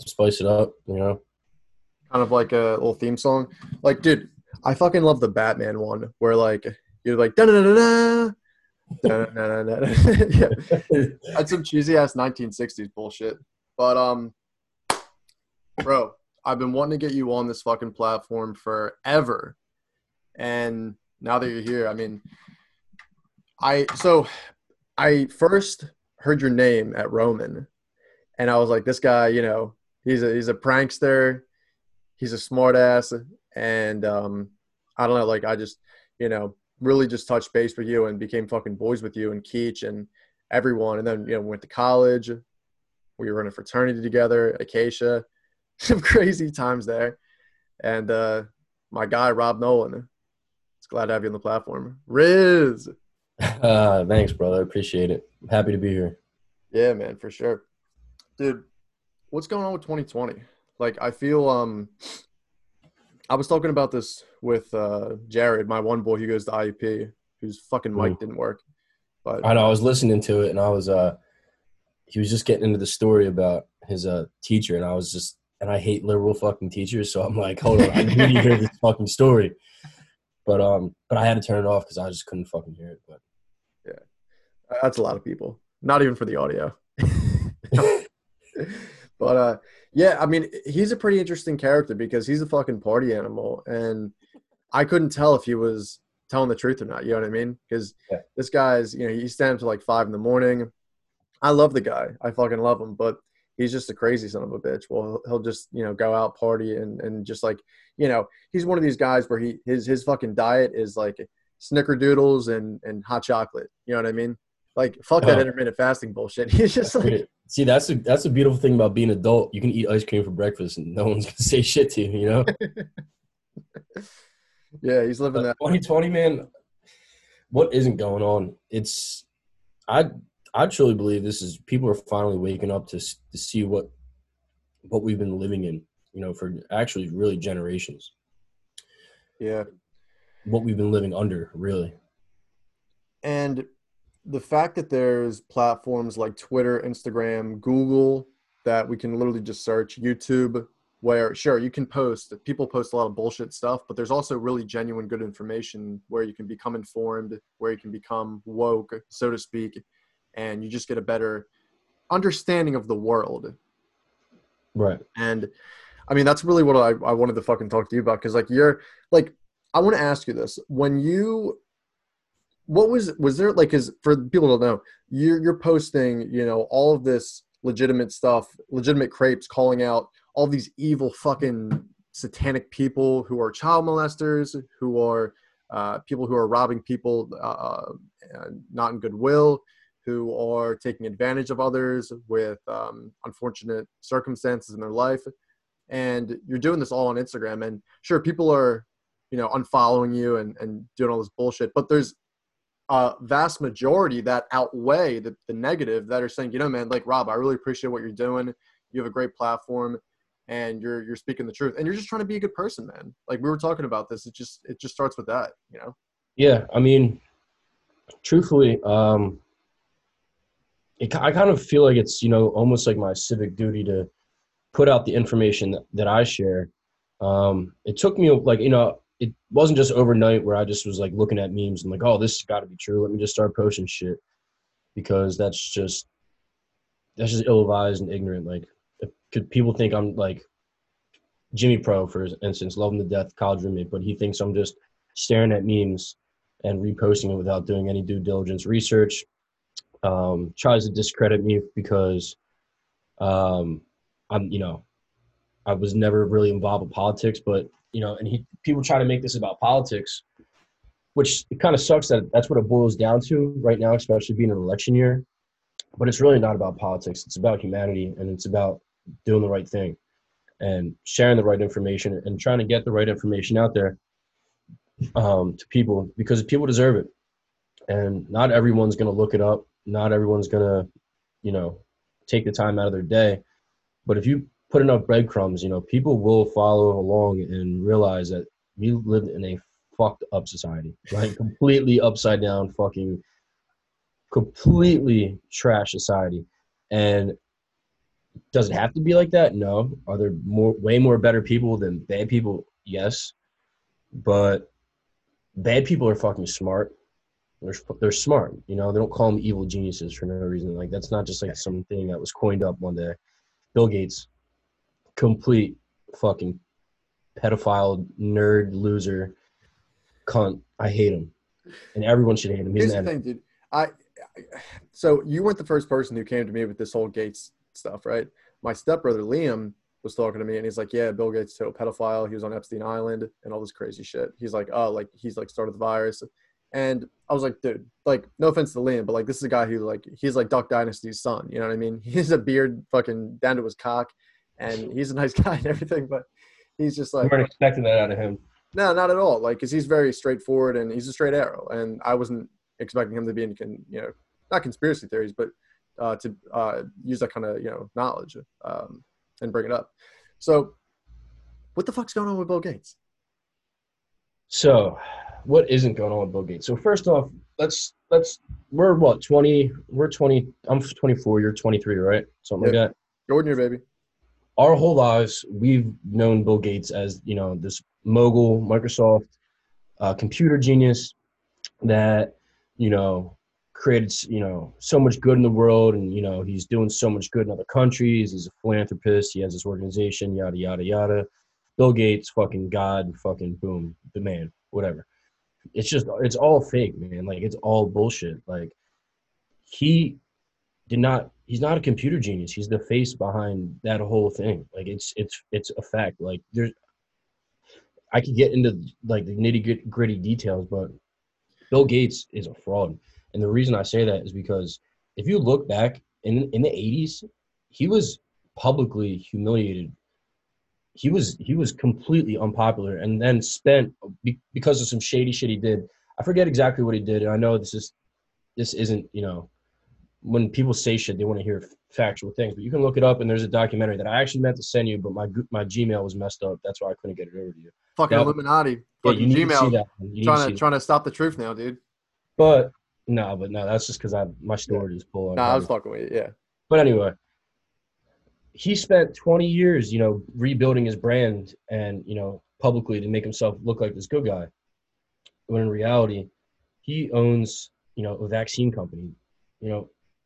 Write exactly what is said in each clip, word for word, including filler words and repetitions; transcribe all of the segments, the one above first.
spice it up, you know. Kind of like a little theme song. Like, dude, I fucking love the Batman one where like you're like da da da da da da da da. Yeah, that's some cheesy ass nineteen sixties bullshit. But um, bro, I've been wanting to get you on this fucking platform forever, and now that you're here, I mean, I so I first heard your name at Roman, and I was like, this guy, you know, he's a he's a prankster, he's a smartass, and um, I don't know, like I just, you know, really just touched base with you and became fucking boys with you and Keach and everyone, and then you know went to college. We were in a fraternity together, Acacia, some crazy times there, and uh, my guy Rob Nolan. It's glad to have you on the platform, Riz. Uh, thanks, brother. I appreciate it. I'm happy to be here. Yeah, man, for sure, dude. What's going on with twenty twenty? Like, I feel um, I was talking about this with uh, Jared, my one boy who goes to I U P, whose fucking mic Mm. didn't work. But I know I was listening to it, and I was uh, he was just getting into the story about his uh teacher, and I was just, and I hate liberal fucking teachers, so I'm like, hold on, I need to hear this fucking story. But um, but I had to turn it off because I just couldn't fucking hear it. But yeah, that's a lot of people. Not even for the audio. But uh, yeah, I mean, he's a pretty interesting character because he's a fucking party animal, and I couldn't tell if he was telling the truth or not. You know what I mean? Because yeah. this guy's, you know, he stands till like five in the morning. I love the guy. I fucking love him, but he's just a crazy son of a bitch. Well, he'll just, you know, go out party and, and just like, you know, he's one of these guys where he his his fucking diet is like snickerdoodles and and hot chocolate. You know what I mean? Like, fuck that Oh, intermittent fasting bullshit. He's just that's like, great. See, that's a that's a beautiful thing about being an adult. You can eat ice cream for breakfast, and no one's gonna say shit to you. You know. yeah, he's living But that. twenty twenty, man, what isn't going on? It's I I truly believe this is people are finally waking up to s- to see what what we've been living in, you know, for actually really generations. Yeah. What we've been living under, really. And the fact that there's platforms like Twitter, Instagram, Google that we can literally just search, YouTube, where sure you can post, people post a lot of bullshit stuff, but there's also really genuine good information where you can become informed, where you can become woke, so to speak, and you just get a better understanding of the world. Right. And I mean, that's really what I, I wanted to fucking talk to you about. Cause like you're like, I want to ask you this. When you, what was, was there like, cause for people to know, you're, you're posting, you know, all of this legitimate stuff, legitimate crepes calling out all these evil fucking satanic people who are child molesters, who are uh, people who are robbing people, uh, uh, not in goodwill, who are taking advantage of others with um, unfortunate circumstances in their life. And you're doing this all on Instagram. And sure, people are, you know, unfollowing you and, and doing all this bullshit. But there's a vast majority that outweigh the, the negative that are saying, you know, man, like, Rob, I really appreciate what you're doing. You have a great platform and you're you're speaking the truth. And you're just trying to be a good person, man. Like we were talking about this. It just it just starts with that, you know? Yeah. I mean, truthfully, um, it, I kind of feel like it's, you know, almost like my civic duty to put out the information that, that I share. Um, it took me like, you know, it wasn't just overnight where I just was like looking at memes and like, oh, this has got to be true. Let me just start posting shit because that's just, that's just ill-advised and ignorant. Like, could people think I'm like Jimmy Pro, for instance, love him to death, college roommate, but he thinks I'm just staring at memes and reposting it without doing any due diligence research. Um, tries to discredit me because um, I'm, you know, I was never really involved with politics, but you know, and he people try to make this about politics, which it kind of sucks that that's what it boils down to right now, especially being an election year. But it's really not about politics. It's about humanity, and it's about doing the right thing and sharing the right information and trying to get the right information out there um, to people because people deserve it. And not everyone's going to look it up. Not everyone's going to, you know, take the time out of their day. But if you put enough breadcrumbs, you know, people will follow along and realize that we live in a fucked up society, like completely upside down, fucking completely trash society. And Does it have to be like that? No. Are there more, way more better people than bad people? Yes. But bad people are fucking smart. They're they're smart. You know, they don't call them evil geniuses for no reason. Like that's not just like something that was coined up one day. Bill Gates, complete fucking pedophile nerd loser cunt. I hate him, and everyone should hate him. He's Here's the an thing, dude. I so you weren't the first person who came to me with this whole Gates stuff, right? My stepbrother Liam was talking to me, and he's like, "Yeah, Bill Gates is a pedophile. He was on Epstein Island and all this crazy shit." He's like, "Oh, like he's like started the virus," and I was like, "Dude, like no offense to Liam, but like this is a guy who like he's like Duck Dynasty's son. You know what I mean? He has a beard fucking down to his cock, and he's a nice guy and everything, but he's just You like." weren't expecting that out of him. No, not at all. Like, cause he's very straightforward and he's a straight arrow. And I wasn't expecting him to be in, you know, not conspiracy theories, but uh, to uh, use that kind of, you know, knowledge um, and bring it up. So, what the fuck's going on with Bill Gates? So, what isn't going on with Bill Gates? So first off, let's let's we're what twenty? We're twenty. I'm twenty-four. You're twenty-three, right? Something Yep. like that. Jordan, your baby. Our whole lives, we've known Bill Gates as you know this mogul, Microsoft uh, computer genius that you know created you know so much good in the world, and you know he's doing so much good in other countries. He's a philanthropist. He has this organization, yada yada yada. Bill Gates, fucking God, fucking boom, the man, whatever. It's just, it's all fake, man. Like, it's all bullshit. Like, he did not, he's not a computer genius. He's the face behind that whole thing. Like, it's, it's, it's a fact. Like, there's, I could get into like the nitty gritty details, but Bill Gates is a fraud. And the reason I say that is because if you look back in, in the eighties, he was publicly humiliated. He was he was completely unpopular, and then spent because of some shady shit he did. I forget exactly what he did, and I know this is this isn't you know when people say shit they want to hear factual things, but you can look it up. And there's a documentary that I actually meant to send you, but my my Gmail was messed up. That's why I couldn't get it over to you. Fucking That, Illuminati. yeah, Fucking you need to see Gmail. that. You need Trying to to see trying that. to stop the truth now, dude. But no, but no, that's just because I my storage is full. Nah, I was fucking with you. Yeah. But anyway, he spent twenty years, you know, rebuilding his brand and, you know, publicly to make himself look like this good guy. When in reality, he owns, you know, a vaccine company. You know,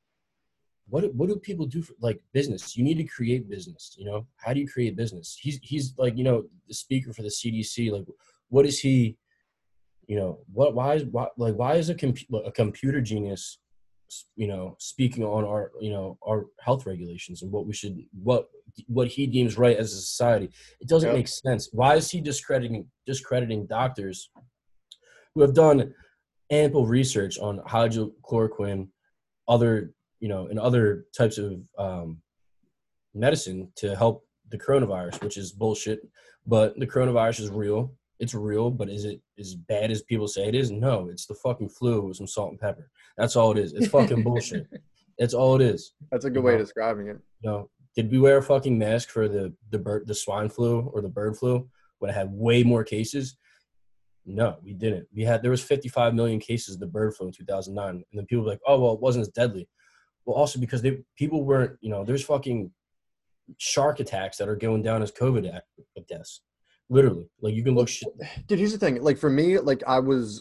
what what do people do for like business? You need to create business, you know? How do you create business? He's he's like, you know, the speaker for the C D C. Like, what is he, you know, what why is why like why is a compu- a computer genius you know, speaking on our, you know, our health regulations and what we should, what, what he deems right as a society. It doesn't Yep. make sense. Why is he discrediting, discrediting doctors who have done ample research on hydrochloroquine, other, you know, and other types of um, medicine to help the coronavirus, which is bullshit. But the coronavirus is real. It's real, but is it as bad as people say it is? No, it's the fucking flu with some salt and pepper. That's all it is. It's fucking bullshit. That's all it is. That's a good You way know? of describing it. You know, did we wear a fucking mask for the the bird, the swine flu or the bird flu when it had way more cases? No, we didn't. We had there was fifty-five million cases of the bird flu in two thousand nine, and then people were like, oh well, it wasn't as deadly. Well, also because they people weren't, you know, there's fucking shark attacks that are going down as COVID deaths. Literally, like you can look shit. Dude, here's the thing. Like for me, like I was,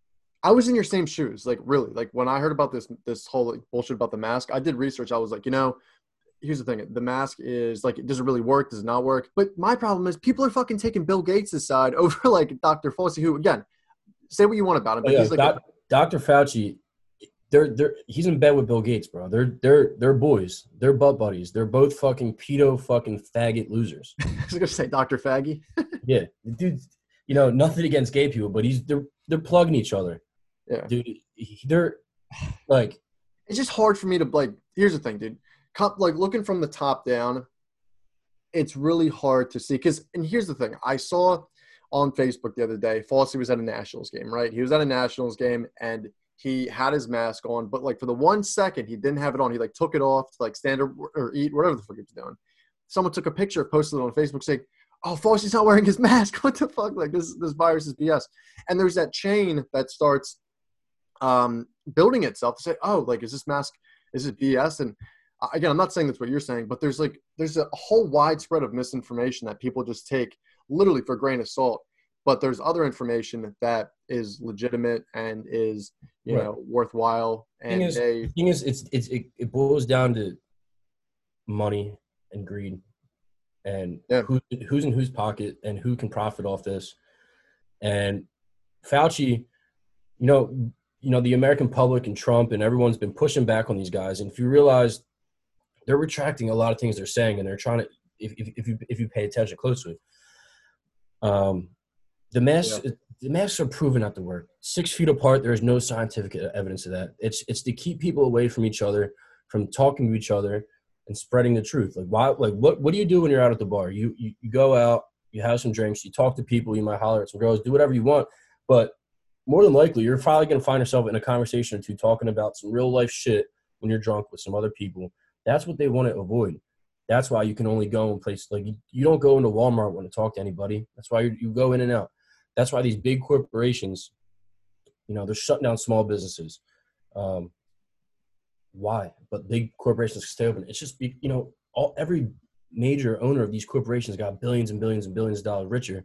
I was in your same shoes. Like really, like when I heard about this, this whole like, bullshit about the mask, I did research. I was like, you know, here's the thing. The mask is like, does it really work? Does it not work? But my problem is people are fucking taking Bill Gates' side over like Doctor Fauci, who again, say what you want about him, but Oh, yeah, he's like, doc, a, Doctor Fauci, they're they're he's in bed with Bill Gates, bro. They're they're they're boys. They're butt buddies. They're both fucking pedo fucking faggot losers. I was gonna say Doctor Faggy. Yeah, the dude. You know, nothing against gay people, but he's they're they're plugging each other. Yeah, Dude, he- they're like it's just hard for me to like. Here's the thing, dude. Come, like looking from the top down, it's really hard to see. Because, and here's the thing, I saw on Facebook the other day, Fauci was at a Nationals game, right? He was at a Nationals game and he had his mask on, but like for the one second he didn't have it on. He like took it off to like stand or, or eat, whatever the fuck he was doing. Someone took a picture, posted it on Facebook saying, "Oh, Fauci's not wearing his mask. What the fuck? Like this, this virus is B S." And there's that chain that starts um, building itself to say, "Oh, like is this mask? Is it B S?" And again, I'm not saying that's what you're saying, but there's like there's a whole widespread of misinformation that people just take literally for a grain of salt. But there's other information that is legitimate and is, you Right. know, worthwhile. Thing And is, they, the thing is, it's it's it, it boils down to money and greed, and yeah, who who's in whose pocket and who can profit off this. And Fauci, you know, you know, the American public and Trump and everyone's been pushing back on these guys. And if you realize they're retracting a lot of things they're saying, and they're trying to, if if, if you if you pay attention closely, um, the masks yeah, the masks are proven not to work. Six feet apart, there is no scientific evidence of that. It's it's to keep people away from each other, from talking to each other, and spreading the truth. Like why? Like what? What do you do when you're out at the bar? You you, you go out, you have some drinks, you talk to people, you might holler at some girls, do whatever you want, but more than likely, you're probably going to find yourself in a conversation or two talking about some real life shit when you're drunk with some other people. That's what they want to avoid. That's why you can only go in places like you, you don't go into Walmart when to talk to anybody. That's why you, you go in and out. That's why these big corporations, you know, they're shutting down small businesses. Um, why? But big corporations stay open. It's just, you know, all every major owner of these corporations got billions and billions and billions of dollars richer.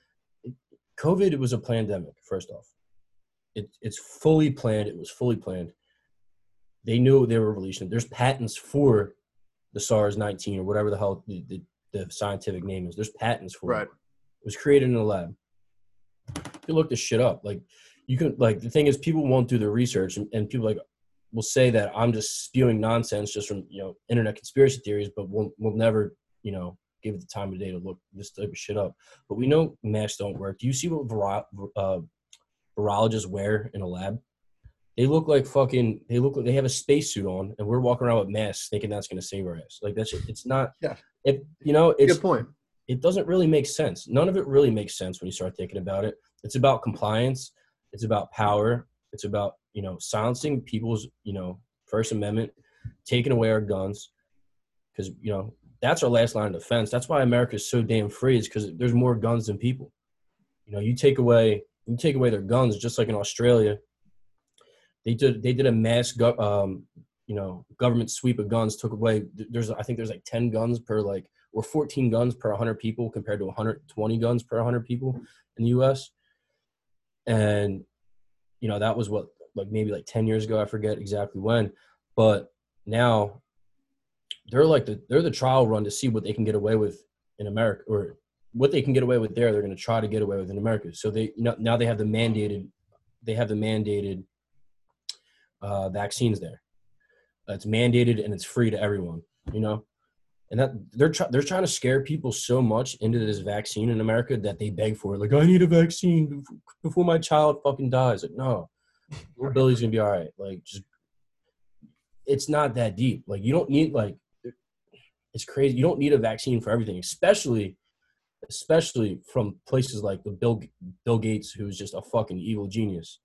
COVID, it was a pandemic, first off. It, it's fully planned. It was fully planned. They knew they were releasing it. There's patents for the SARS nineteen or whatever the hell the, the, the scientific name is. There's patents for right. it. It was created in a lab. You look this shit up. Like you can, like the thing is, people won't do their research, and, and people like will say that I'm just spewing nonsense just from you know internet conspiracy theories, but we'll we'll never you know give it the time of day to look this type of shit up. But we know masks don't work. Do you see what viro- uh, virologists wear in a lab? They look like fucking. They look like they have a spacesuit on, and we're walking around with masks, thinking that's going to save our ass. Like that's it's not. Yeah. If you know, it's Good point. It doesn't really make sense. None of it really makes sense when you start thinking about it. It's about compliance. It's about power. It's about you know silencing people's you know First Amendment, taking away our guns, because you know that's our last line of defense. That's why America is so damn free. Is because there's more guns than people. You know, you take away you take away their guns, just like in Australia. They did. They did a mass, go, um, you know, government sweep of guns. Took away. There's, I think, there's like ten guns per like, or fourteen guns per one hundred people, compared to one hundred twenty guns per one hundred people in the U S. And, you know, that was what, like maybe like ten years ago. I forget exactly when, but now they're like the they're the trial run to see what they can get away with in America, or what they can get away with there. They're going to try to get away with in America. So they, you know, now they have the mandated. They have the mandated. Uh, vaccines there. Uh, it's mandated and it's free to everyone, you know, and that they're try- they're trying to scare people so much into this vaccine in America that they beg for it. Like, I need a vaccine before my child fucking dies. Like, no, little Billy's gonna be all right. Like, just it's not that deep. Like, you don't need like it's crazy. You don't need a vaccine for everything, especially especially from places like the Bill Bill Gates, who's just a fucking evil genius.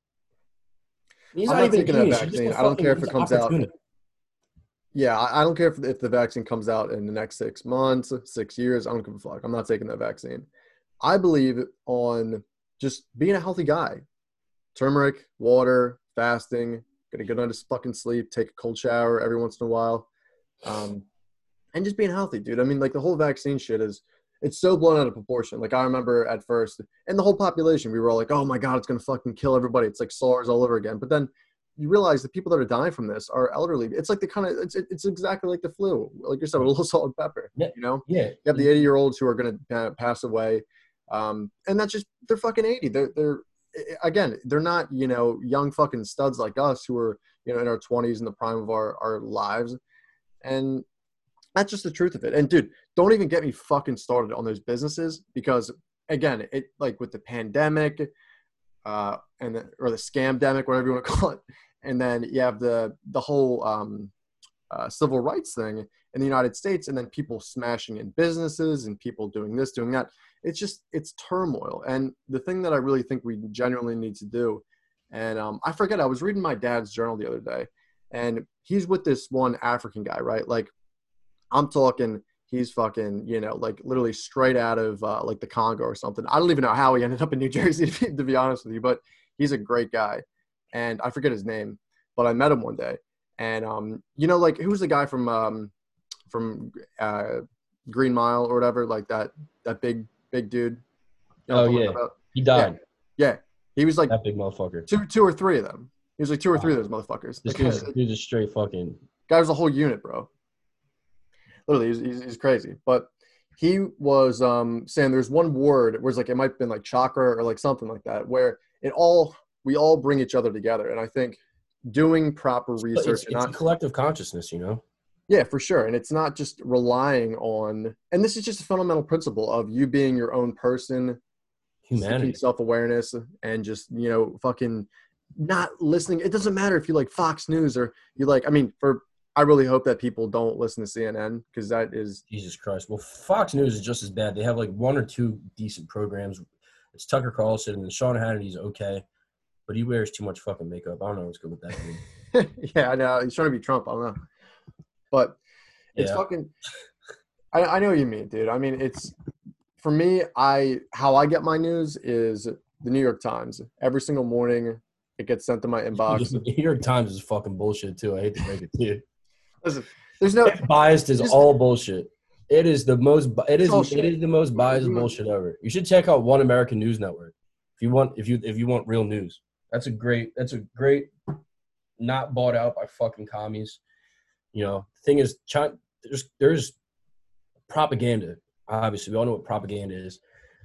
He's I'm not, not even taking a that genius. He's just vaccine. a I don't fucking, care if he's it comes out. opportunist. Yeah, I, I don't care if, if the vaccine comes out in the next six months, six years. I don't give a fuck. I'm not taking that vaccine. I believe on just being a healthy guy. Turmeric, water, fasting, get a good night's fucking sleep, take a cold shower every once in a while, um, and just being healthy, dude. I mean, like the whole vaccine shit is it's so blown out of proportion. Like I remember at first, and the whole population, we were all like, "Oh my god, it's gonna fucking kill everybody." It's like SARS all over again. But then you realize the people that are dying from this are elderly. It's like the kind of it's it's exactly like the flu, like you said, with a little salt and pepper. Yeah. You know, Yeah. you have the eighty year olds who are gonna uh, pass away, um, and that's just they're fucking eighty. They're they're again, they're not you know young fucking studs like us who are you know in our twenties in the prime of our our lives, and that's just the truth of it. And dude, don't even get me fucking started on those businesses because again, it like with the pandemic, uh, and the, or the scamdemic, whatever you want to call it, and then you have the the whole um, uh, civil rights thing in the United States, and then people smashing in businesses and people doing this, doing that. It's just it's turmoil. And the thing that I really think we genuinely need to do, and um, I forget, I was reading my dad's journal the other day, and he's with this one African guy, right? Like. I'm talking, he's fucking, you know, like literally straight out of uh, like the Congo or something. I don't even know how he ended up in New Jersey, to be, to be honest with you, but he's a great guy. And I forget his name, but I met him one day. And um, you know, like who's the guy from um, from uh, Green Mile or whatever, like that that big big dude. You know Oh what I'm talking yeah, about? he Yeah, died. yeah. He was like That big motherfucker. two two or three of them. He was like two or three Wow. of those motherfuckers. This That guy, dude's, that dude's a straight fucking. guy was a whole unit, bro. Literally, he's, he's, he's crazy. But he was um, saying there's one word where it's like it might have been like chakra or like something like that, where it all we all bring each other together. And I think doing proper research It's and it's a not collective consciousness, you know. yeah, for sure. And it's not just relying on and this is just a fundamental principle of you being your own person, seeking Humanity. self-awareness and just, you know, fucking not listening. It doesn't matter if you like Fox News or you like I mean, for I really hope that people don't listen to C N N because that is Jesus Christ. Well, Fox News is just as bad. They have like one or two decent programs. It's Tucker Carlson and Sean Hannity's okay, but he wears too much fucking makeup. I don't know what's good with that dude. yeah, I know. He's trying to be Trump. I don't know. But it's Yeah. fucking I, I know what you mean, dude. I mean, it's for me, I how I get my news is the New York Times. Every single morning it gets sent to my inbox. The New York Times is fucking bullshit too. I hate to break it to you. Listen, there's no It's biased is just, all bullshit. It is the most. It is. all It shit. is the most biased Mhm. bullshit ever. You should check out One American News Network if you want. If you if you want real news, that's a great. That's a great. Not bought out by fucking commies. You know, thing is, China, there's there's propaganda. Obviously, we all know what propaganda is.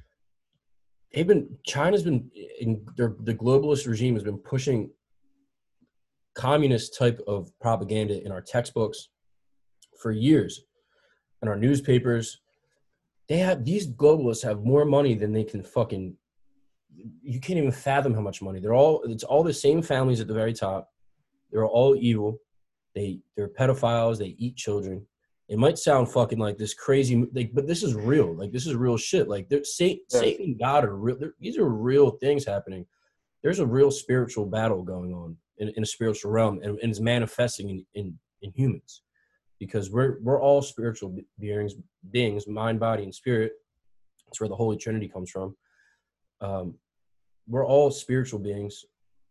They've been China's been in their the globalist regime has been pushing communist type of propaganda in our textbooks for years, in our newspapers. They have these globalists have more money than they can fucking. You can't even fathom how much money. They're all. It's all the same families at the very top. They're all evil. They they're pedophiles. They eat children. It might sound fucking like this crazy, like, but this is real. Like this is real shit. Like they're, Satan, Yeah. Satan and God are real. These are real things happening. There's a real spiritual battle going on in, in a spiritual realm, and, and it's manifesting in, in in humans, because we're we're all spiritual beings, beings, mind, body, and spirit. That's where the Holy Trinity comes from. Um, we're all spiritual beings,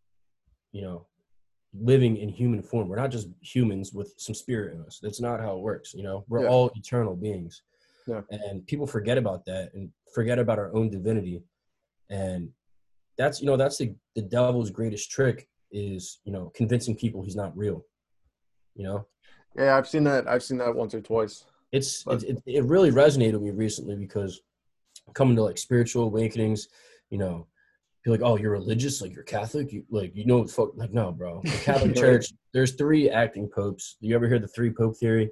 you know, living in human form. We're not just humans with some spirit in us. That's not how it works. You know, we're Yeah. all eternal beings. Yeah. And people forget about that and forget about our own divinity. And that's, you know, that's the, the devil's greatest trick is, you know, convincing people he's not real. You know? Yeah, I've seen that. I've seen that once or twice. It's, But- it, it, it really resonated with me recently because coming to like spiritual awakenings, you know, you're like, oh, you're religious, like you're Catholic, you like you know, fuck, like no, bro. The Catholic Church, there's three acting popes. Do you ever hear the three pope theory?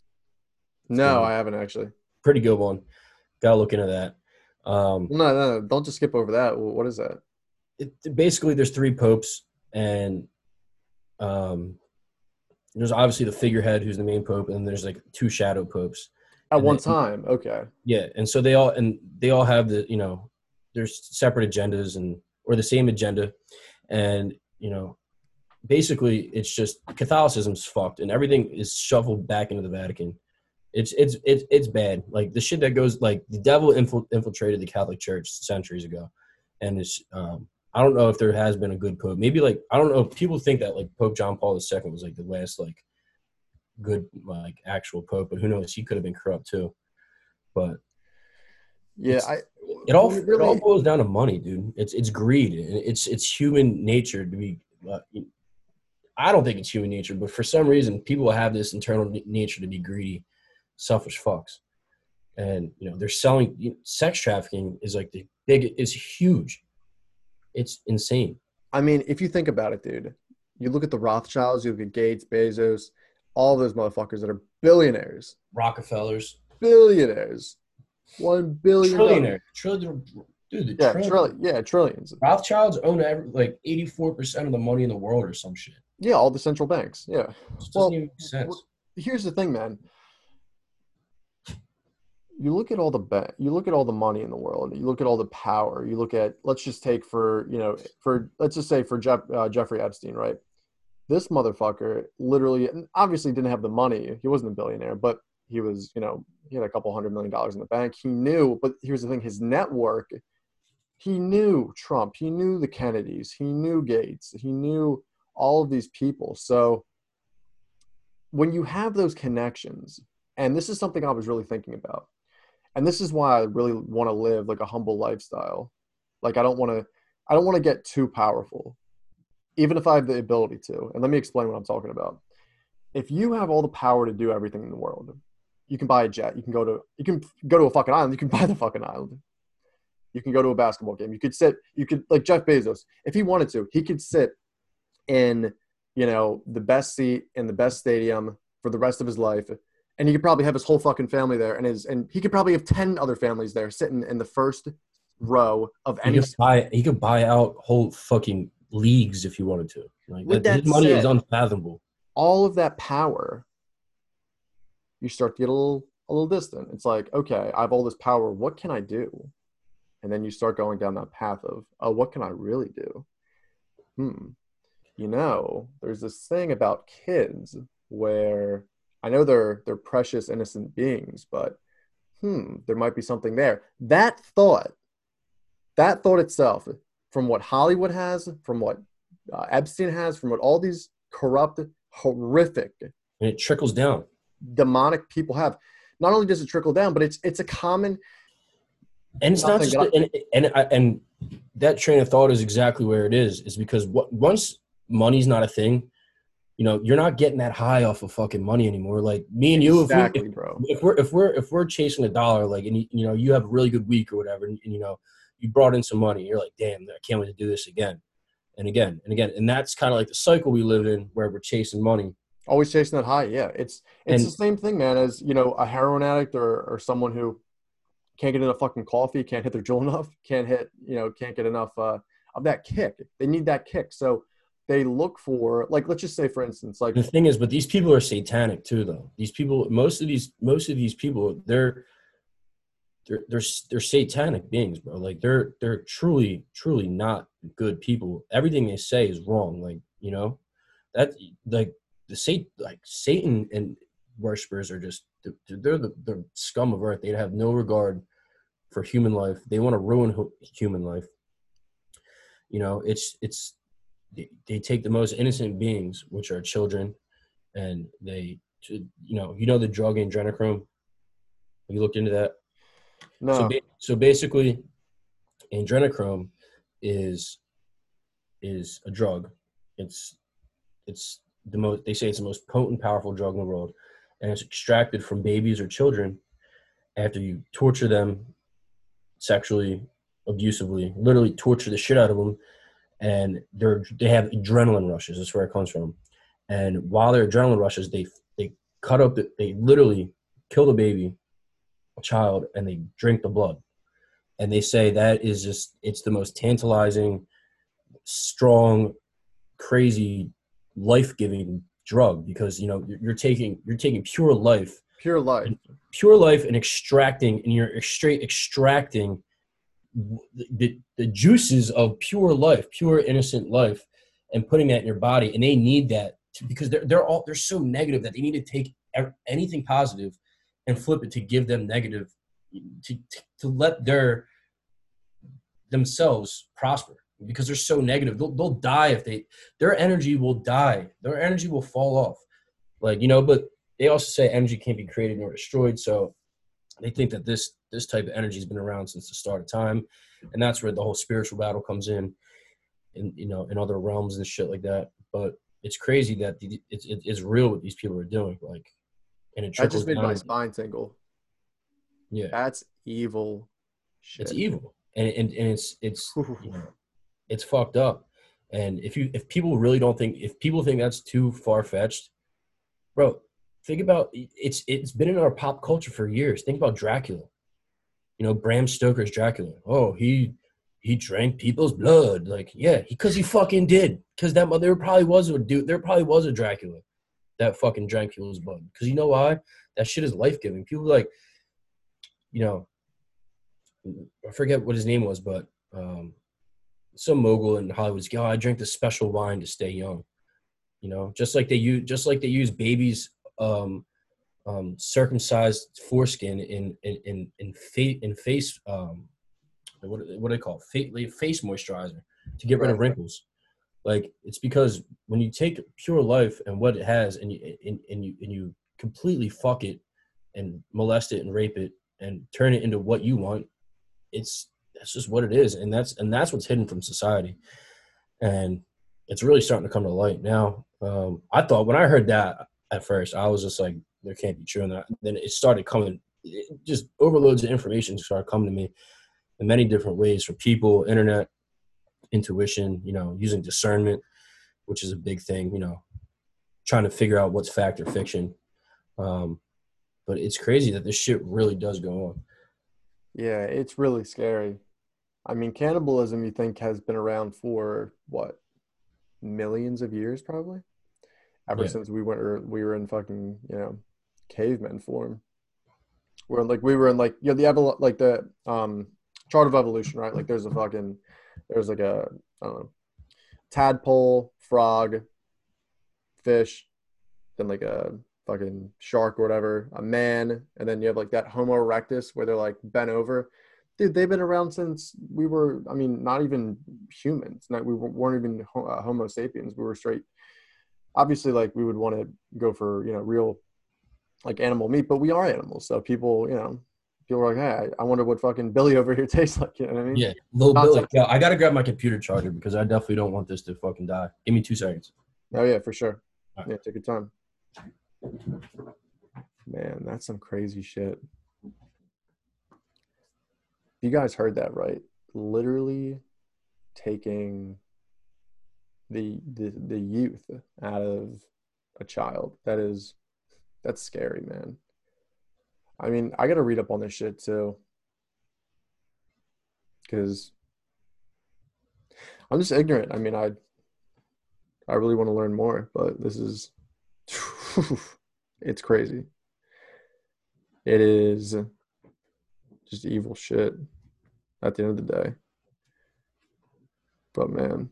No, I haven't actually. Pretty good one. Gotta look into that. Um, No, no, don't just skip over that. What is that? it, basically, there's three popes, and um, there's obviously the figurehead who's the main pope, and there's like two shadow popes. At And one they- time, okay. Yeah, and so they all and they all have the you know, there's separate agendas and or the same agenda, and you know, basically it's just Catholicism's fucked and everything is shuffled back into the Vatican. It's it's it's it's bad. Like the shit that goes like the devil infil- infiltrated the Catholic Church centuries ago, and it's um I don't know if there has been a good pope. Maybe like I don't know. People think that like Pope John Paul the Second was like the last like good like actual pope, but who knows? He could have been corrupt too. But Yeah, It's- I it all when it all boils down to money, dude. It's it's greed. It's it's human nature to be. Uh, I don't think it's human nature, but for some reason, people have this internal n- nature to be greedy, selfish fucks. And you know they're selling you know, sex trafficking is like the big is huge. It's insane. I mean, if you think about it, dude, you look at the Rothschilds, you look at Gates, Bezos, all those motherfuckers that are billionaires, Rockefellers, billionaires, one billion dollars. trillionaire, trillion, dude. The Yeah, trillion. trillion, yeah, trillions. Rothschilds own every, like eighty-four percent of the money in the world or some shit. Yeah, all the central banks. Yeah. It just doesn't Well, even make sense. well, here's the thing, man. You look at all the ba- you look at all the money in the world. You look at all the power. You look at let's just take for you know for let's just say for Jeff, uh, Jeffrey Epstein, right? This motherfucker literally, and obviously didn't have the money. He wasn't a billionaire, but he was, you know, he had a couple hundred million dollars in the bank. He knew, but here's the thing: his network. He knew Trump. He knew the Kennedys. He knew Gates. He knew all of these people. So when you have those connections, and this is something I was really thinking about, and this is why I really want to live like a humble lifestyle. Like I don't want to, I don't want to get too powerful, even if I have the ability to. And let me explain what I'm talking about. If you have all the power to do everything in the world, you can buy a jet. You can go to, you can go to a fucking island. You can buy the fucking island. You can go to a basketball game. You could sit, you could, like Jeff Bezos, if he wanted to, he could sit in, you know, the best seat in the best stadium for the rest of his life. And he could probably have his whole fucking family there. And his, and he could probably have ten other families there sitting in the first row of He any. could buy he could buy out whole fucking leagues if he wanted to. Like With that, that his money said, is unfathomable. all of that power, you start to get a little, a little distant. It's like, okay, I have all this power. What can I do? And then you start going down that path of, oh, what can I really do? Hmm. You know, there's this thing about kids where I know they're they're precious, innocent beings, but hmm, there might be something there. That thought, that thought itself, from what Hollywood has, from what uh, Epstein has, from what all these corrupt, horrific, And it trickles down. demonic people have, not only does it trickle down, but it's it's a common. And it's not Nothing just that I- and and I- and that train of thought is exactly where it is. Is because what once money's not a thing, you know, you're not getting that high off of fucking money anymore. Like me and you, if, Exactly, we, bro. if, if we're if we're if we're chasing a dollar, like and you, you know, you have a really good week or whatever, and, and you know, you brought in some money, you're like, damn, I can't wait to do this again and again and again, and that's kind of like the cycle we live in where we're chasing money. Always chasing that high. Yeah, it's it's the And same thing, man, as you know, a heroin addict or or someone who can't get enough fucking coffee, can't hit their jewel enough, can't hit, you know, can't get enough uh, of that kick. They need that kick. So they look for, like, let's just say, for instance, like, the thing is, but these people are satanic too, though. These people, most of these, most of these people, they're they're they're they're satanic beings, bro. Like they're they're truly truly not good people. Everything they say is wrong. Like you know, that like the sat like Satan and worshipers are just they're the the scum of earth. They have no regard for human life. They want to ruin hu- human life. You know, it's it's they, they take the most innocent beings, which are children, and they you know you know the drug adrenochrome. Have you looked into that? So, no, ba- so basically, adrenochrome is is a drug. It's it's the most. They say it's the most potent, powerful drug in the world, and it's extracted from babies or children after you torture them sexually, abusively, literally torture the shit out of them, and they're they have adrenaline rushes. That's where it comes from. And while they're adrenaline rushes, they they cut up the, they literally kill the baby, a child, and they drink the blood. And they say that is just it's the most tantalizing, strong, crazy, life-giving drug because you know you're, you're taking you're taking pure life, pure life. pure life, and extracting, and you're straight extracting the, the juices of pure life, pure innocent life, and putting that in your body. And they need that to, because they're they're all they're so negative that they need to take anything positive and flip it to give them negative to to, to let their themselves prosper because they're so negative. They'll, they'll die if they, their energy will die. Their energy will fall off. Like, you know, but they also say energy can't be created nor destroyed. So they think that this, this type of energy has been around since the start of time. And that's where the whole spiritual battle comes in, in, you know, in other realms and shit like that. But it's crazy that the, it's, it's real what these people are doing. Like, and it That trickles just made down. my spine tingle. Yeah. That's evil shit. It's evil. And, and, and it's, it's, you know, it's fucked up. And if you, if people really don't think, if people think that's too far fetched, bro, think about it's, it's been in our pop culture for years. Think about Dracula, you know, Bram Stoker's Dracula. Oh, he, he drank people's blood. Like, yeah, because he, he fucking did. Cause that, there probably was a dude, there probably was a Dracula that fucking drank people's blood. Cause you know why? That shit is life-giving. People like, you know, I forget what his name was, but, um, some mogul in Hollywood's, oh, I drink this special wine to stay young. You know, just like they use, just like they use babies, um, um, circumcised foreskin in in in in, fa- in face, um, what what do they call it? Fa- face moisturizer to get rid Right. of wrinkles. Like, it's because when you take pure life and what it has, and you and, and you and you completely fuck it and molest it and rape it and turn it into what you want, it's that's just what it is, and that's and that's what's hidden from society, and it's really starting to come to light now. Um, I thought when I heard that at first, I was just like, there can't be true, and then it started coming. It just overloads of information started coming to me in many different ways, from people, internet, intuition, you know, using discernment, which is a big thing, you know, trying to figure out what's fact or fiction. Um, but it's crazy that this shit really does go on. Yeah, it's really scary. I mean, cannibalism, you think, has been around for what, millions of years, probably? Ever Yeah. since we were we were in fucking, you know, caveman form. We're like we were in like you know the evol- like the um chart of evolution, right? Like there's a fucking there's like a I don't know tadpole, frog, fish, then like a fucking shark or whatever, a man, and then you have like that Homo erectus where they're like bent over. Dude, they've been around since we were. I mean, not even humans. Not we weren't even uh, Homo sapiens. We were straight. Obviously, like we would want to go for you know real like animal meat, but we are animals. So people, you know, people are like, hey, I wonder what fucking Billy over here tastes like. You know what I mean? Yeah. Little Not Billy. something. Yeah, I got to grab my computer charger because I definitely don't want this to fucking die. Give me two seconds. Oh yeah, for sure. All right. Yeah, take your time. Man, that's some crazy shit. You guys heard that right? Literally taking the the the youth out of a child. That is that's scary, man. I mean, I gotta read up on this shit too, because I'm just ignorant. I mean, I I really want to learn more, but this is it's crazy. It is just evil shit at the end of the day. But man,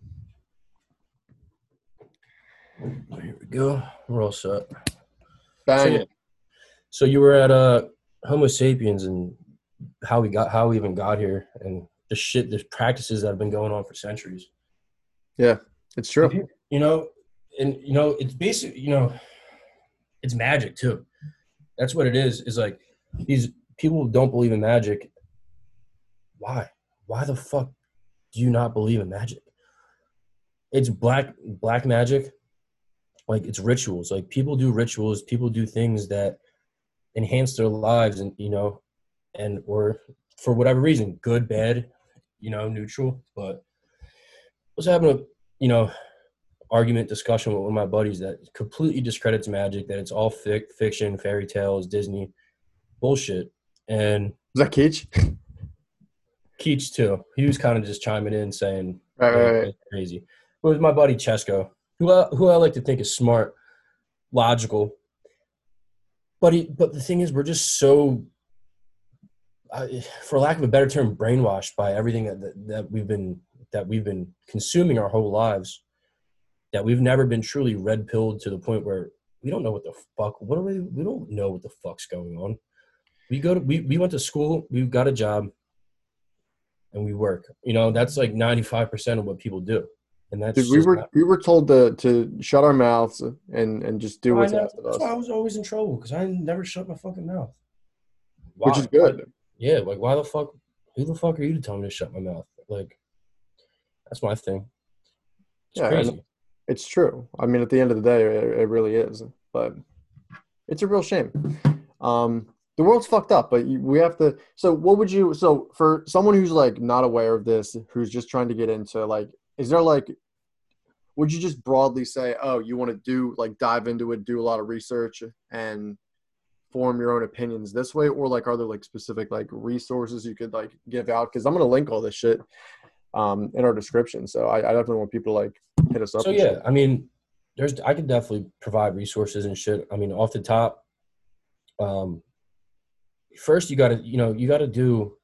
Here we go. We're all set. So bang. yeah. So you were at uh Homo sapiens and how we got how we even got here and the shit, the practices that have been going on for centuries. Yeah, it's If true. you you know, and you know, it's basic, you know, it's magic too. That's what it is. Is like these people who don't believe in magic. Why? Why the fuck do you not believe in magic? It's black black magic. Like it's rituals. Like people do rituals. People do things that enhance their lives, and you know, and or for whatever reason, good, bad, you know, neutral. But I was having a you know argument discussion with one of my buddies that completely discredits magic. That it's all fic- fiction, fairy tales, Disney bullshit. And Is that Keach? Keach too. He was kind of just chiming in saying Right, that right, right. it's crazy. But it was my buddy Chesko, who I, who I like to think is smart, logical. But he, but the thing is, we're just so, uh, for lack of a better term, brainwashed by everything that, that that we've been that we've been consuming our whole lives. That we've never been truly red pilled to the point where we don't know what the fuck. What are we? We don't know what the fuck's going on. We go to we we went to school. We've got a job. And we work. You know, that's like ninety-five percent of what people do. And Dude, that's we just were not. we were told to to shut our mouths and and just do I what's never, asked of that's why I us, was always in trouble because I never shut my fucking mouth. which is Why? Why? good. Yeah, like why the fuck? Who the fuck are you to tell me to shut my mouth? Like that's my thing. It's Yeah, and crazy. it's true. I mean, at the end of the day, it, it really is. But it's a real shame. Um, the world's fucked up, but you, we have to. So, what would you? So, for someone who's like not aware of this, who's just trying to get into like, is there like, would you just broadly say, oh, you want to do like dive into it, do a lot of research, and form your own opinions this way, or like, are there like specific like resources you could like give out? Because I'm gonna link all this shit um in our description, so I, I definitely want people to like hit us up So and yeah, shit. I mean, there's I could definitely provide resources and shit. I mean, off the top, um, first you gotta, you know, you gotta do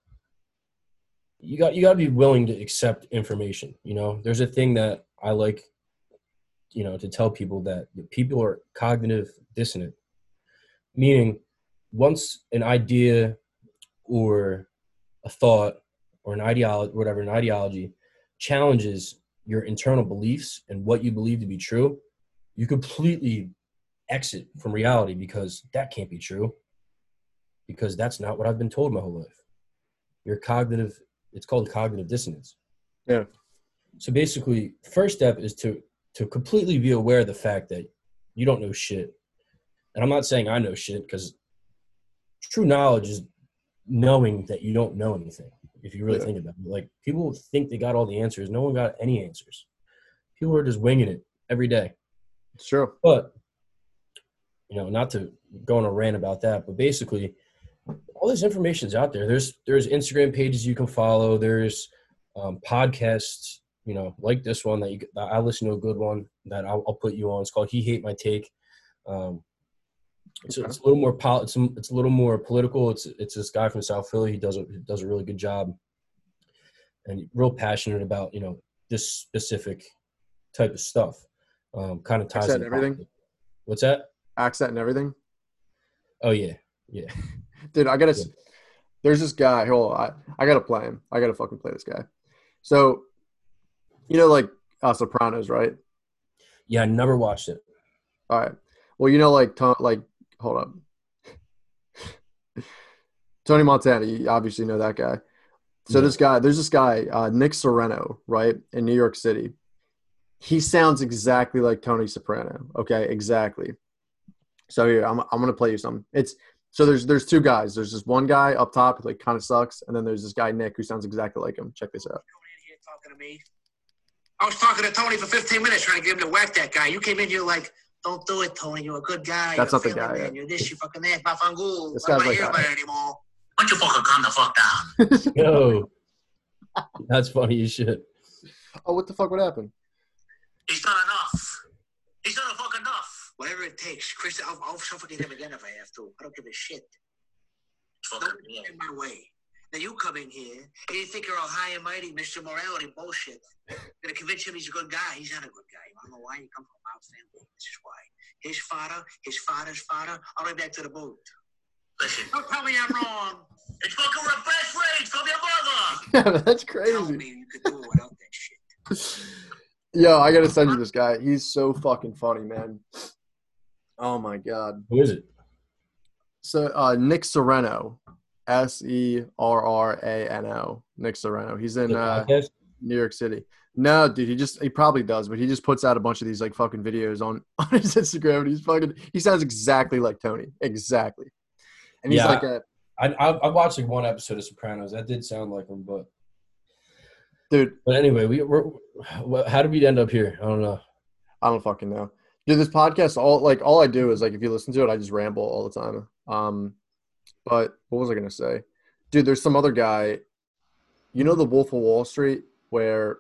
you got you gotta be willing to accept information. You know, there's a thing that I like, you know, to tell people that people are cognitive dissonant, meaning once an idea or a thought or an ideology, whatever, an ideology challenges your internal beliefs and what you believe to be true, you completely exit from reality because that can't be true, because that's not what I've been told my whole life. Your cognitive, it's called cognitive dissonance. Yeah. So basically, first step is to to completely be aware of the fact that you don't know shit. And I'm not saying I know shit, because true knowledge is knowing that you don't know anything, if you really Yeah. think about it. Like, people think they got all the answers. No one got any answers. People are just winging it every day. It's true. But, you know, not to go on a rant about that, but basically, all this information is out there. There's there's Instagram pages you can follow. There's um, podcasts, you know, like this one that you. That I listen to a good one that I'll, I'll put you on. It's called "He Hate My Take." Um, it's, Okay. it's a little more pol- it's, it's a little more political. It's it's this guy from South Philly. He does a he does a really good job, and he's real passionate about, you know, this specific type of stuff. Um, kind of ties Accent in everything. politics. What's that? Accent and everything. Oh yeah, yeah. Dude, I gotta. Yeah. There's this guy. Hold on, I, I gotta play him. I gotta fucking play this guy. So, you know, like uh, Sopranos, right? Yeah, I never watched it. All right. Well, you know, like Tom, like hold up, Tony Montana. You obviously know that guy. So Yeah. this guy, there's this guy, uh, Nick Sereno, right, in New York City. He sounds exactly like Tony Soprano. Okay, exactly. So here, I'm I'm gonna play you some. It's so there's there's two guys. There's this one guy up top who like kind of sucks, and then there's this guy Nick who sounds exactly like him. Check this out. Here talking to me. I was talking to Tony for fifteen minutes trying to get him to whack that guy. You came in here like, don't do it, Tony. You're a good guy. That's You're not the a family guy, man. yeah. You're this, you fucking that. Bafangul. This I'm guy's not like here that. about it anymore. Why don't you fucking calm the fuck down? Yo, that's funny as shit. Oh, what the fuck? What happened? He's done enough. He's done a fuck enough. Whatever it takes. Chris, I'll, I'll suffocate him again if I have to. I don't give a shit. Don't get in my way. Now you come in here and you think you're all high and mighty, Mister Morality bullshit. Gonna convince him he's a good guy. He's not a good guy. You wanna know why? He comes from a wild family. This is why. His father, his father's father, all the way back to the boot. Listen, don't tell me I'm wrong. It's fucking a best rate from your mother. Yeah, that's Tell crazy. me you could do it without that shit. Yo, I gotta send you this guy. He's so fucking funny, man. Oh my god. Who is it? So uh, Nick Sereno, S E R R A N O. Nick Sereno. He's in The uh, podcast? New York City. No, dude, he just he probably does, but he just puts out a bunch of these like fucking videos on on his Instagram, and he's fucking he sounds exactly like Tony, exactly. And he's Yeah. like a I, I I watched like one episode of Sopranos. That did sound like him, but dude. but anyway, we we're, well, how did we end up here? I don't know. I don't fucking know. Dude, this podcast, all like all I do is like if you listen to it, I just ramble all the time. Um, but what was I gonna say? Dude, there's some other guy. You know the Wolf of Wall Street, where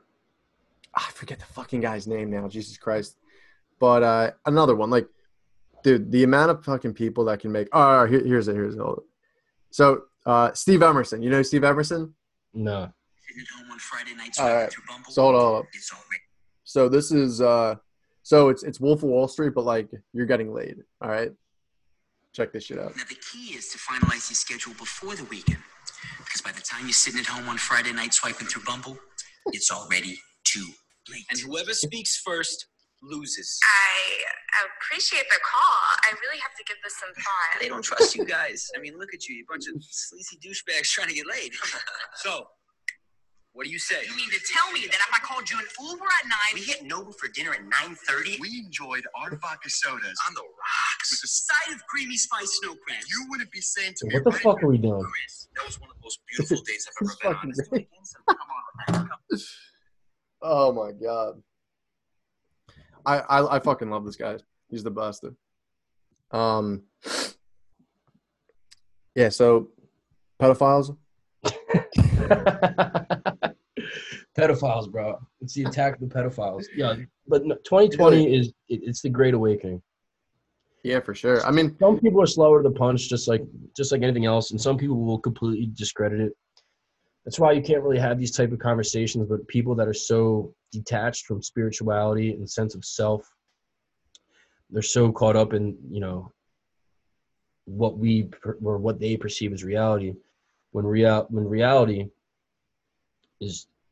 I forget the fucking guy's name now. Jesus Christ! But uh, another one, like, dude, the amount of fucking people that can make. Oh, all right, here, here's it. Here's it. So, uh, Steve Emerson. You know Steve Emerson? No. Sitting at home on Friday nights. All right. to Bumble. So hold on. Hold on. It's already. So this is uh, so it's it's Wolf of Wall Street, but like you're getting laid. All right. Check this shit out. Now, the key is to finalize your schedule before the weekend. Because by the time you're sitting at home on Friday night swiping through Bumble, it's already too late. And whoever speaks first loses. I appreciate the call. I really have to give this some thought. They don't trust you guys. I mean, look at you. You're a bunch of sleazy douchebags trying to get laid. So, what do you say? You mean to tell me that if I called you an Uber at nine, We hit Noble for dinner at nine thirty. We enjoyed our vodka sodas. On the rocks. With a side of creamy spice snow crabs. You wouldn't be saying to me, What the right? fuck are we doing? Chris, that was one of the most beautiful days I've ever been on. Fucking It's the weekend, so come on, man. Come. Oh my god. I, I I fucking love this guy. He's the best. Um. Yeah. So, pedophiles. Pedophiles, bro. It's the attack of the pedophiles. Yeah, but no, twenty twenty is it, it's the Great Awakening. Yeah, for sure. I mean, Some people are slower to the punch, just like just like anything else, and some people will completely discredit it. That's why you can't really have these type of conversations with people that are so detached from spirituality and sense of self. They're so caught up in, you know, what we per- or what they perceive as reality, when real when reality is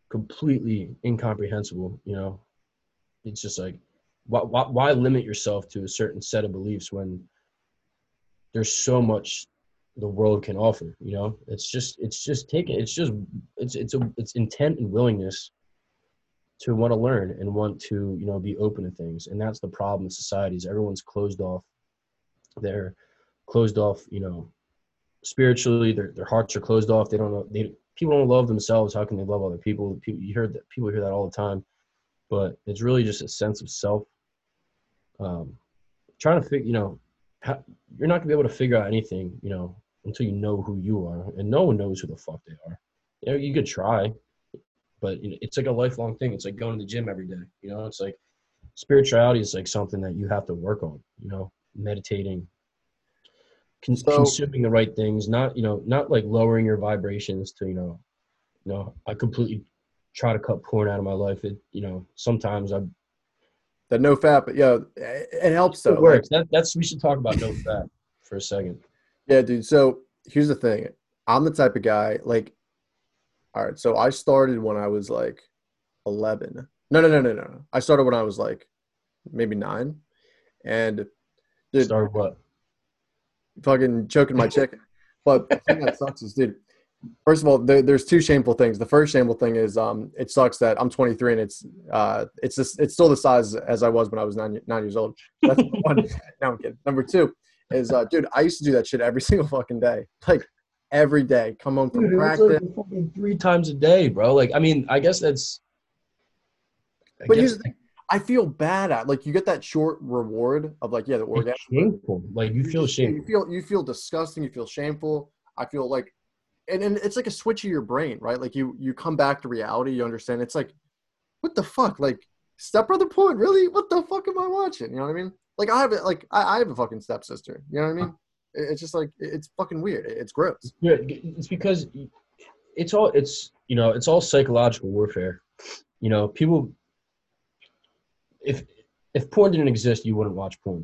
completely incomprehensible. You know, it's just like, why, why, why limit yourself to a certain set of beliefs when there's so much the world can offer? You know, it's just, it's just taking, it's just, it's, it's a, it's intent and willingness to want to learn and want to, you know, be open to things. And that's the problem in society is everyone's closed off. They're closed off, you know, spiritually, their, their hearts are closed off. They don't know, they, people don't love themselves. How can they love other people? People, you heard that, people hear that all the time, but it's really just a sense of self. Um, trying to figure, you know, how, you're not gonna be able to figure out anything, you know, until you know who you are, and no one knows who the fuck they are. You know, you could try, but you know, it's like a lifelong thing. It's like going to the gym every day. You know, it's like spirituality is like something that you have to work on. You know, meditating, con- So- consuming the right things, not you know, not like lowering your vibrations to you know, you know. I completely try to cut porn out of my life. It you know, sometimes I That no fat, but yeah, it, it helps though. it Like, works. That that's we should talk about no fat for a second. yeah, dude. So here's the thing. I'm the type of guy, like, all right, so I started when I was like eleven. No, no, no, no, no. no. I started when I was like maybe nine. And dude, Start what? fucking choking my chicken. But the thing that sucks is, dude, first of all, there, there's two shameful things. The first shameful thing is um, it sucks that I'm twenty-three and it's uh, it's just, it's still the size as I was when I was nine, nine years old. That's one. No, I'm kidding. Number two is, uh, dude, I used to do that shit every single fucking day. Like, every day. Come home from Dude, it's practice. like fucking three times a day, bro. Like, I mean, I guess that's. I But guess here's the thing. I feel bad at, like, you get that short reward of, like, yeah, the orgasm. it's shameful. Like you feel just- You shameful. feel you feel disgusting. You feel shameful. I feel like, and, and it's like a switch of your brain, right? Like you you come back to reality. You understand. It's like, what the fuck? Like, stepbrother porn? Really? What the fuck am I watching? You know what I mean? Like, I have it. Like, I, I have a fucking stepsister. You know what I mean? It- It's just like, it- it's fucking weird. It- It's gross. Yeah, it's because it's all it's you know it's all psychological warfare. You know, people. If if porn didn't exist, you wouldn't watch porn.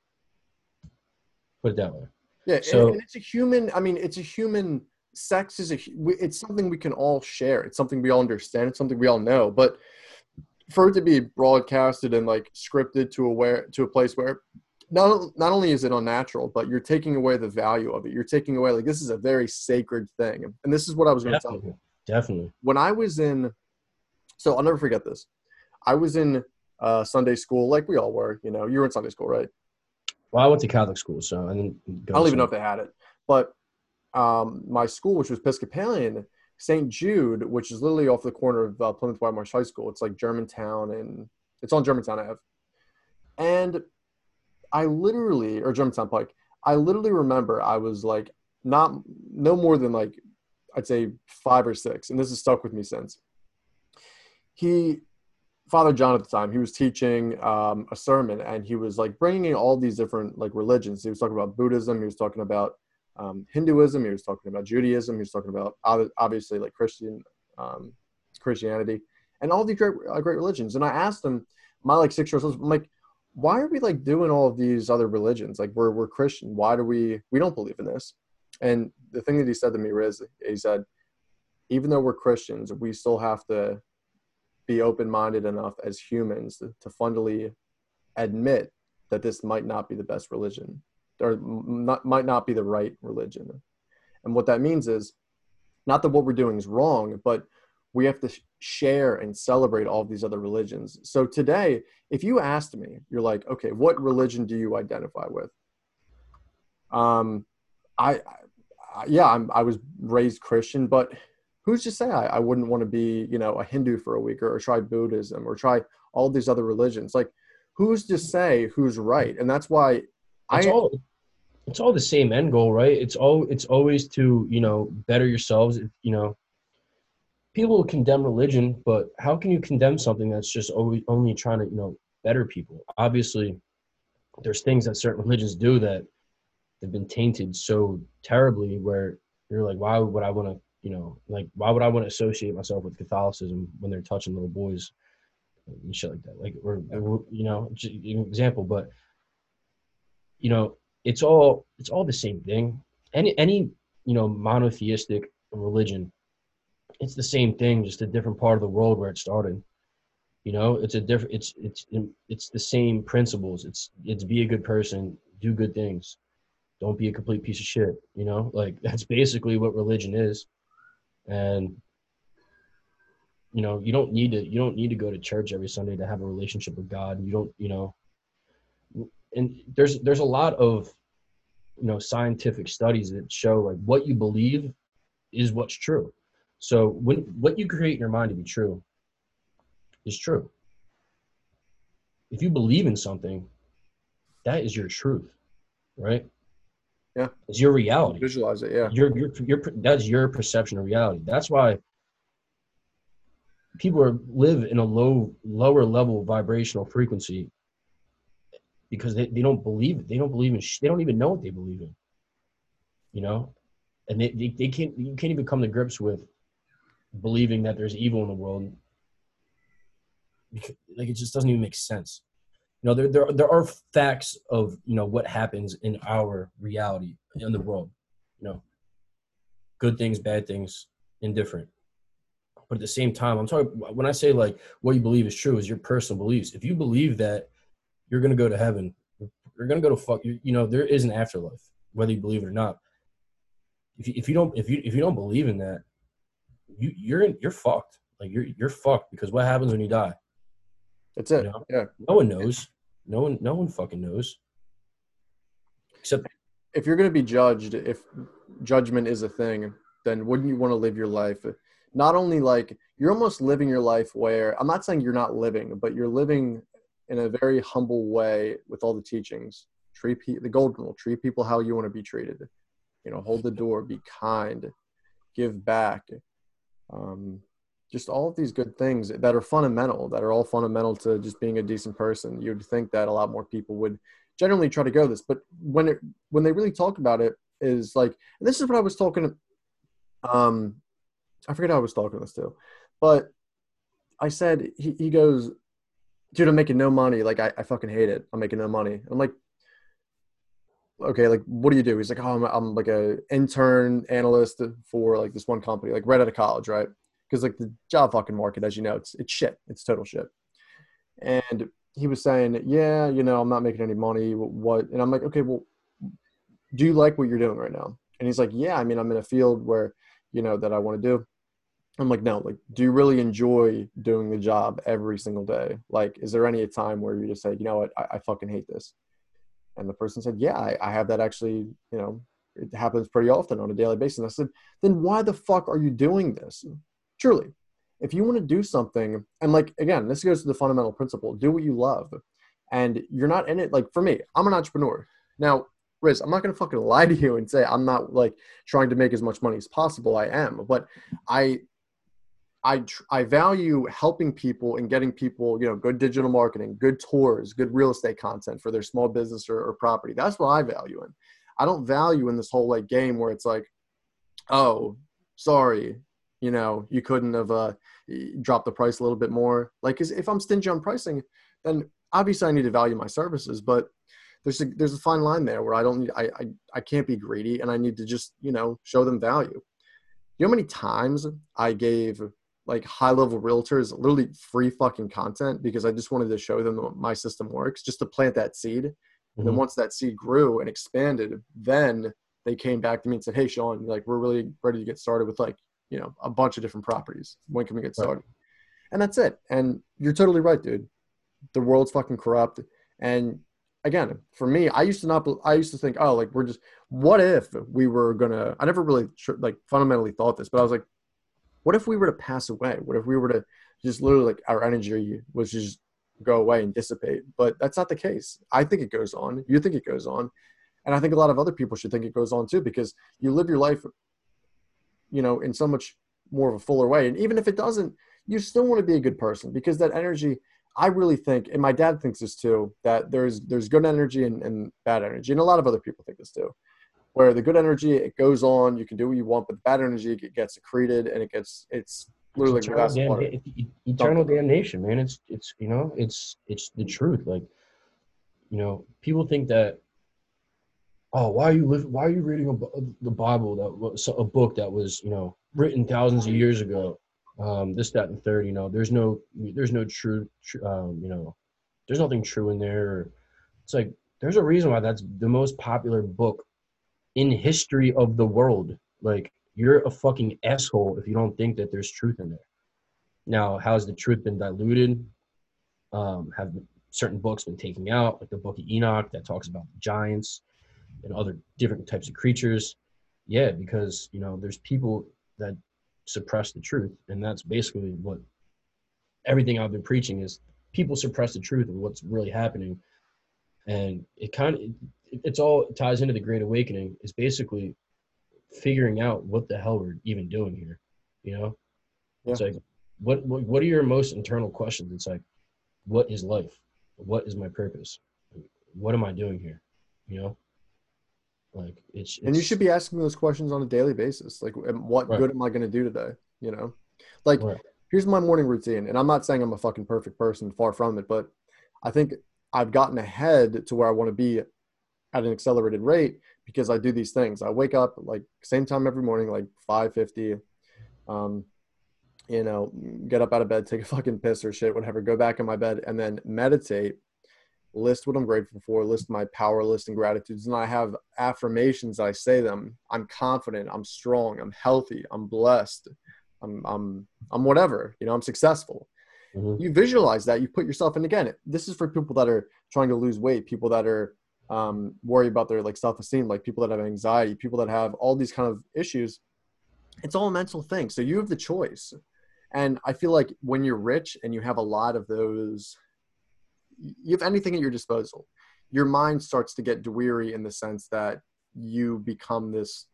Put it that way. Yeah. So- and, and it's a human. I mean, it's a human. Sex is a. hu- It's something we can all share. It's something we all understand. It's something we all know. But for it to be broadcasted and like scripted to a where to a place where not not only is it unnatural, but you're taking away the value of it. You're taking away, like, this is a very sacred thing. And this is what I was going to tell you. Definitely, definitely. When I was in, so I'll never forget this. I was in uh, Sunday school, like we all were. You know, you were in Sunday school, right? Well, I went to Catholic school, so I didn't. Go I don't even to- know if they had it, but um, my school, which was Episcopalian, Saint Jude, which is literally off the corner of uh, Plymouth White Marsh High School. It's like Germantown, and it's on Germantown Ave. And I literally, or Germantown Pike, I literally remember I was like not no more than like I'd say five or six, and this has stuck with me since. He, Father John at the time, he was teaching um, a sermon, and he was like bringing in all these different like religions. He was talking about Buddhism. He was talking about um, Hinduism. He was talking about Judaism. He was talking about ob- obviously like Christian um, Christianity and all these great uh, great religions. And I asked him, my like six year old, I'm like, why are we like doing all of these other religions? Like we're we're Christian. Why do we we don't believe in this? And the thing that he said to me was, he said, even though we're Christians, we still have to be open-minded enough as humans to, to fundamentally admit that this might not be the best religion, or not, might not be the right religion. And what that means is not that what we're doing is wrong, but we have to share and celebrate all of these other religions. So today, if you asked me, you're like, okay, what religion do you identify with? Um, I, I yeah, I'm, I was raised Christian, but who's to say I, I wouldn't want to be, you know, a Hindu for a week, or, or try Buddhism, or try all these other religions? Like, who's to say who's right? And that's why It's I, all it's all the same end goal, right? It's all it's always to, you know, better yourselves. You know, people will condemn religion, but how can you condemn something that's just always only trying to, you know, better people? Obviously, there's things that certain religions do that have been tainted so terribly where you're like, why would I want to, you know, like, why would I want to associate myself with Catholicism when they're touching little boys and shit like that? Like, or, or you know, just an example, but, you know, it's all, it's all the same thing. Any, any, you know, monotheistic religion it's the same thing, just a different part of the world where it started. You know, it's a different. It's it's it's the same principles. It's it's be a good person, do good things, don't be a complete piece of shit. You know, like that's basically what religion is. And you know, you don't need to you don't need to go to church every Sunday to have a relationship with God. You don't, you know, and there's there's a lot of, you know, scientific studies that show like what you believe is what's true. So when what you create in your mind to be true is true. If you believe in something, that is your truth, right? Yeah. It's your reality. Visualize it, yeah. Your your your that's your perception of reality. That's why people are, live in a low lower level vibrational frequency, because they, they don't believe they don't believe in sh- they don't even know what they believe in. You know? And they, they, they can't you can't even come to grips with believing that there's evil in the world. Because, like, it just doesn't even make sense. You know, there there there are facts of, you know, what happens in our reality in the world. You know, good things, bad things, indifferent. But at the same time, I'm talking when I say like what you believe is true is your personal beliefs. If you believe that you're gonna go to heaven, you're gonna go to fuck. You, you know, there is an afterlife, whether you believe it or not. If you, if you don't if you if you don't believe in that, you you're in, you're fucked. Like you're you're fucked, because what happens when you die? That's it. You know? Yeah. No one knows. No one no one fucking knows. Except If you're going to be judged, if judgment is a thing, then wouldn't you want to live your life? Not only like you're almost living your life where, I'm not saying you're not living, but you're living in a very humble way with all the teachings. Treat pe- the golden rule, treat people how you want to be treated. You know, hold the door, be kind, give back. Um, just all of these good things that are fundamental, that are all fundamental to just being a decent person. You'd think that a lot more people would generally try to go this, but when it, when they really talk about it is like, and this is what I was talking, um, I forget how I was talking this to, but I said, he, he goes, dude, I'm making no money. Like, I, I fucking hate it. I'm making no money. I'm like, okay, like, what do you do? He's like, oh, I'm, I'm like a intern analyst for like this one company, like right out of college, right? Because like the job fucking market, as you know, it's it's shit. It's total shit. And he was saying, yeah, you know, I'm not making any money. What? And I'm like, okay, well, do you like what you're doing right now? And he's like, yeah, I mean, I'm in a field where, you know, that I want to do. I'm like, no, like, do you really enjoy doing the job every single day? Like, is there any time where you just say, you know what, I, I fucking hate this? And the person said, yeah, I, I have that actually, you know, it happens pretty often on a daily basis. And I said, then why the fuck are you doing this? Truly, if you want to do something, and like, again, this goes to the fundamental principle, do what you love. And you're not in it. Like for me, I'm an entrepreneur. Now, Riz, I'm not going to fucking lie to you and say I'm not like trying to make as much money as possible. I am, but I, I, tr- I value helping people and getting people, you know, good digital marketing, good tours, good real estate content for their small business or, or property. That's what I value in. I don't value in this whole like game where it's like, oh, sorry, you know, you couldn't have uh, dropped the price a little bit more. Like, 'cause if I'm stingy on pricing, then obviously I need to value my services, but there's a, there's a fine line there where I don't need, I, I, I can't be greedy, and I need to just, you know, show them value. You know how many times I gave like high level realtors literally free fucking content because I just wanted to show them that my system works, just to plant that seed. And mm-hmm. then once that seed grew and expanded, then they came back to me and said, hey, Sean, like, we're really ready to get started with like, you know, a bunch of different properties. When can we get started? Right. And that's it. And you're totally right, dude. The world's fucking corrupt. And again, for me, I used to not, I used to think, oh, like we're just, what if we were going to, I never really like fundamentally thought this, but I was like, what if we were to pass away? What if we were to just literally like our energy was just go away and dissipate? But that's not the case. I think it goes on. You think it goes on. And I think a lot of other people should think it goes on too, because you live your life, you know, in so much more of a fuller way. And even if it doesn't, you still want to be a good person, because that energy, I really think, and my dad thinks this too, that there's there's good energy and, and bad energy. And a lot of other people think this too, where the good energy, it goes on, you can do what you want, but the bad energy, it gets secreted and it gets, it's literally it's like glass eternal, water. damn, eternal damnation, man. It's, it's, you know, it's, it's the truth. Like, you know, people think that, oh, why are you living, why are you reading a, the Bible that was a book that was, you know, written thousands of years ago. Um, this, that, and the third. You know, there's no, there's no true, tr- um, you know, there's nothing true in there. It's like there's a reason why that's the most popular book in history of the world. Like, you're a fucking asshole if you don't think that there's truth in there. Now, how's the truth been diluted? Um, have certain books been taken out, like the Book of Enoch that talks about the giants and other different types of creatures? Yeah, because, you know, there's people that suppress the truth, and that's basically what everything I've been preaching is. People suppress the truth of what's really happening, and it kind of it, it's all it ties into the Great Awakening. Is basically figuring out what the hell we're even doing here. You know, Yeah. it's like what, what what are your most internal questions? It's like, what is life? What is my purpose? What am I doing here? You know, like it's, it's And you should be asking those questions on a daily basis. Like, am- what Right. good am I going to do today? You know, like, right. here's my morning routine. And I'm not saying I'm a fucking perfect person, far from it, but I think I've gotten ahead to where I want to be at an accelerated rate because I do these things. I wake up like same time every morning, like five fifty. Um, you know, get up out of bed, take a fucking piss or shit, whatever, go back in my bed and then meditate, list what I'm grateful for, list my power list and gratitudes. And I have affirmations. I say them. I'm confident. I'm strong. I'm healthy. I'm blessed. I'm, I'm, I'm whatever, you know, I'm successful. Mhm. You visualize that, you put yourself in. Again, this is for people that are trying to lose weight, people that are um, worry about their like self-esteem, like people that have anxiety, people that have all these kind of issues. It's all a mental thing. So you have the choice. And I feel like when you're rich and you have a lot of those, you have anything at your disposal, your mind starts to get weary in the sense that you become this,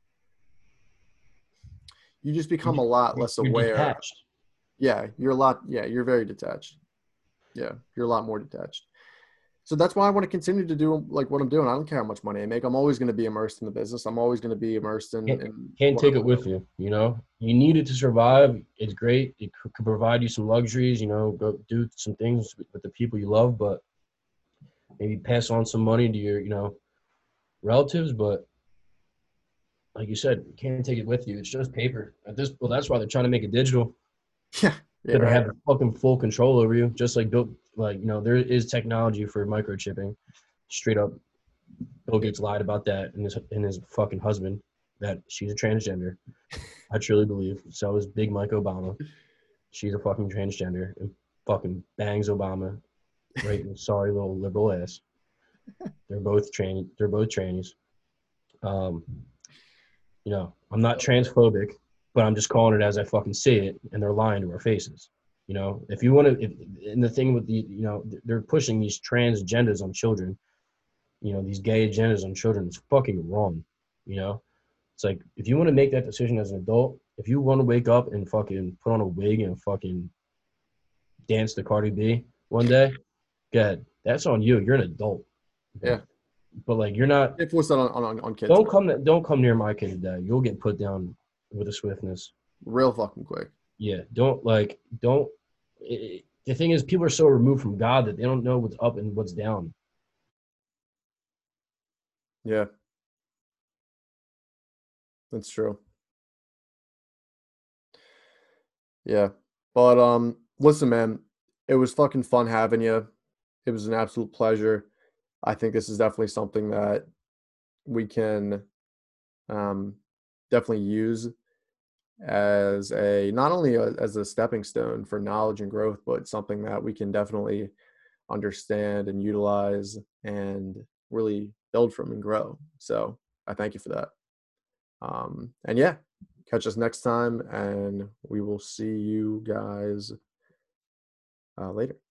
you just become a lot less You're aware. detached. Yeah, you're a lot. Yeah, you're very detached. Yeah, you're a lot more detached. So that's why I want to continue to do like what I'm doing. I don't care how much money I make. I'm always going to be immersed in the business. I'm always going to be immersed in. Can't, in can't what take I'm it with you. You know, you need it to survive. It's great. It could could provide you some luxuries. You know, go do some things with, with the people you love, but maybe pass on some money to your, you know, relatives. But like you said, you can't take it with you. It's just paper. At this, well, that's why they're trying to make it digital. Yeah, yeah, So they right. have fucking full control over you. Just like Bill, like, you know, there is technology for microchipping. Straight up, Bill Gates lied about that, and his and his fucking husband, that she's a transgender. I truly believe. So is Big Mike Obama. She's a fucking transgender and fucking bangs Obama right in his sorry little liberal ass. They're both train. They're both trannies. Um, you know, I'm not transphobic, but I'm just calling it as I fucking see it, and they're lying to our faces. You know, if you want to, if, and the thing with the, you know, they're pushing these trans agendas on children, you know, these gay agendas on children. It's fucking wrong. You know, it's like, if you want to make that decision as an adult, if you want to wake up and fucking put on a wig and fucking dance to Cardi B one day, go ahead. That's on you. You're an adult. Yeah. But like, you're not. They force that on, on, on kids. Don't come. Don't come near my kid today. You'll get put down with a swiftness. Real fucking quick. Yeah. Don't like. Don't. It, the thing is, people are so removed from God that they don't know what's up and what's down. Yeah. That's true. Yeah. But um listen, man, it was fucking fun having you. It was an absolute pleasure. I think this is definitely something that we can um definitely use as a not only a, as a stepping stone for knowledge and growth, but something that we can definitely understand and utilize and really build from and grow. So I thank you for that. Um, and yeah, catch us next time, and we will see you guys uh, later.